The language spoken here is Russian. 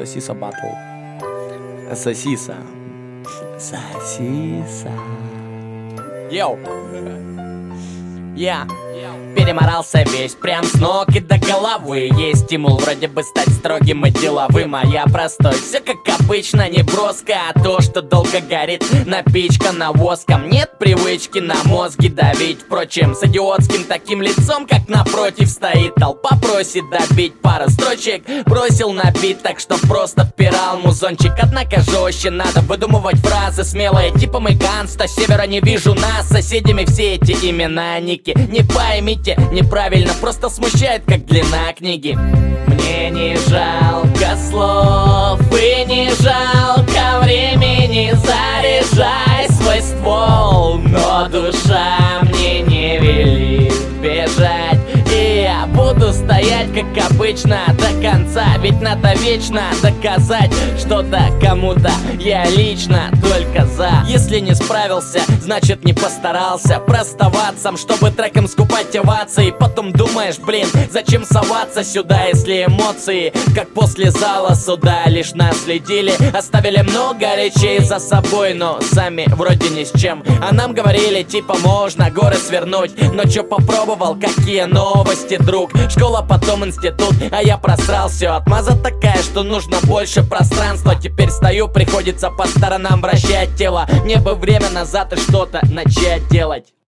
Сосиса батл. Сосиса. Йоу. Я переморался весь, прям с ног и до головы. Есть стимул вроде бы стать строгим и деловым, а я простой. Все как обычно, не броско, а то, что долго горит, напичкано воском. Нет привычки на мозги давить. Впрочем, с идиотским таким лицом, как напротив стоит толпа, просит добить пару строчек. Бросил на бит, так что просто впирал музончик. Однако жестче надо выдумывать фразы смелые, типа мы ганста, с севера не вижу нас. Соседями все эти имена, ники, не поймите неправильно, просто смущает, как длина книги. Мне не жалко слов и не жалко времени. Заряжай свой ствол, но душа мне не велит бежать. И я буду стоять, как обычно, до конца. Ведь надо вечно доказать что-то кому-то. Я лично только за. Если не справился, значит не постарался. Просто ватсам, чтобы треком скупать овации. Потом думаешь, блин, зачем соваться сюда, если эмоции, как после зала суда, лишь наследили. Оставили много речей за собой, но сами вроде ни с чем. А нам говорили, типа можно горы свернуть. Но чё попробовал, какие новости, друг? Школа, потом институт, а я просрал все. Отмаза такая, что нужно больше пространства. Теперь стою, приходится по сторонам вращать тело. Мне бы время назад и что-то начать делать.